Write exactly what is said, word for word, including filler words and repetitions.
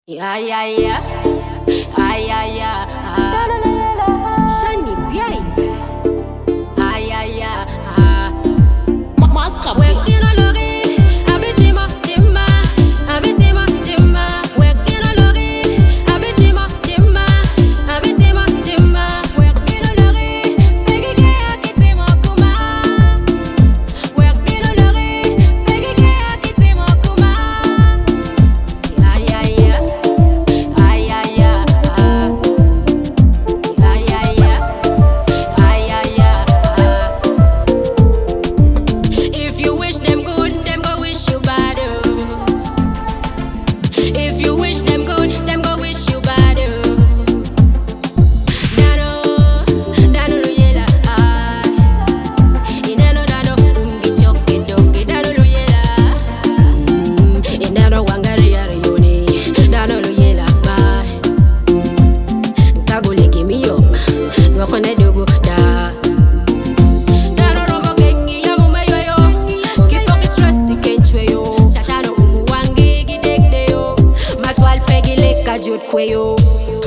Yeah, yeah, yeah. Ah, yeah, yeah. Ah. Shiny baby. Ah, yeah, yeah. Ah. Master working on lorry. Abitima, timma. Abitima, timma. Working on lorry. Abitima, timma. Abitima, timma. Working on lorry. Peggy kaya kitima kuma. Working on lorry. Peggy kaya kitima kuma. Yeah, yeah, yeah. Ah, yeah, yeah. Ah. Yeah, yeah, yeah. Ah, yeah, yeah. Ah. If you wish them good, them go wish you bad. Oh. If you wish them good, them go wish you bad. Oh. Dano, dano luyela, ah. Inano dano, ungi choke doke, dano luyela. Mm, inano wangari yoni, dano luyela, bye. Kagule give me up, nwakone dogo da. Dano robo kengi ya mumeyo yo, kipoke stress ikenchwe yo. Chatano umu wangi gidegde yo, matwal pegi leka jut kwe yo.